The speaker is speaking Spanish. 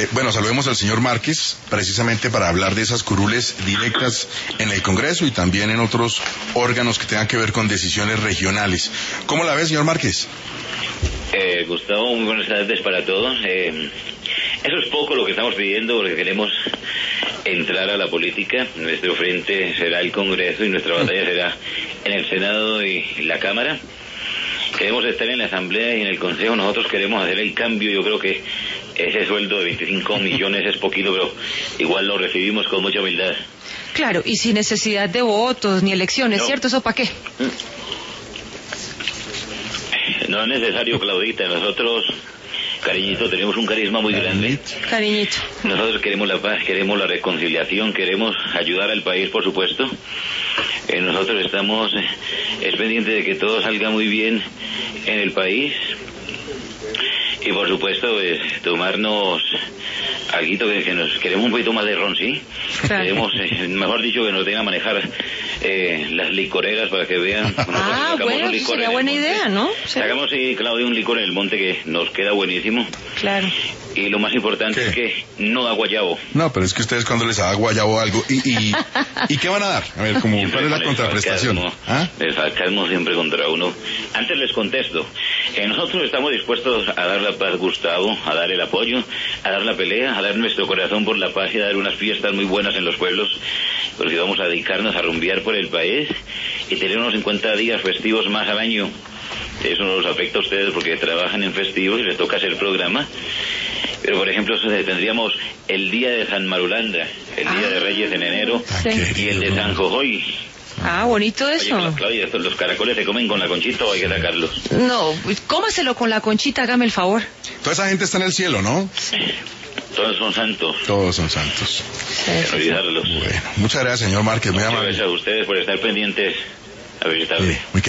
Bueno, saludemos al señor Márquez, precisamente para hablar de esas curules directas en el Congreso y también en otros órganos que tengan que ver con decisiones regionales. ¿Cómo la ve, señor Márquez? Gustavo, muy buenas tardes para todos. Eso es poco lo que estamos pidiendo, porque queremos entrar a la política. Nuestro frente será el Congreso y nuestra batalla será en el Senado y la Cámara. Queremos estar en la Asamblea y en el Consejo. Nosotros queremos hacer el cambio. Yo creo que ese sueldo de 25 millones es poquito, pero igual lo recibimos con mucha humildad. Claro, y sin necesidad de votos ni elecciones, No. ¿cierto? ¿Eso para qué? No es necesario, Claudita. Nosotros, cariñito, tenemos un carisma muy grande. Cariñito. Nosotros queremos la paz, queremos la reconciliación, queremos ayudar al país, por supuesto. Nosotros estamos pendientes de que todo salga muy bien en el país. Y por supuesto, tomarnos algo que nos queremos un poquito más de ron, ¿sí? Claro. Queremos, mejor dicho, que nos den a manejar las licoreras para que vean. Ah, bueno, eso sería buena idea, ¿no? Sí. Sacamos, Claudio, un licor en el monte que nos queda buenísimo. Claro. Y lo más importante ¿Qué? es que no da guayabo. No, pero es que ustedes cuando les da guayabo algo, ¿y qué van a dar? A ver, ¿cuál es la contraprestación? ¿Ah? El sarcasmo siempre contra uno. Antes les contesto. Nosotros estamos dispuestos a dar la paz, Gustavo, a dar el apoyo, a dar la pelea, a dar nuestro corazón por la paz y a dar unas fiestas muy buenas en los pueblos, porque vamos a dedicarnos a rumbear por el país y tener unos 50 días festivos más al año. Eso no los afecta a ustedes porque trabajan en festivos y les toca hacer programa. Pero, por ejemplo, tendríamos el día de San Marulanda, el día de Reyes en enero, Sí. y el de San Jojoy. Ah, bonito Oye, eso. Claudia, ¿los caracoles se comen con la conchita o hay que sacarlos? No, pues, cómaselo con la conchita, hágame el favor. Toda esa gente está en el cielo, ¿no? Todos son santos, Todos son santos. sin olvidarlos. Bueno, muchas gracias, señor Márquez, muy Muchas amable. gracias a ustedes por estar pendientes a visitarme. Sí, muy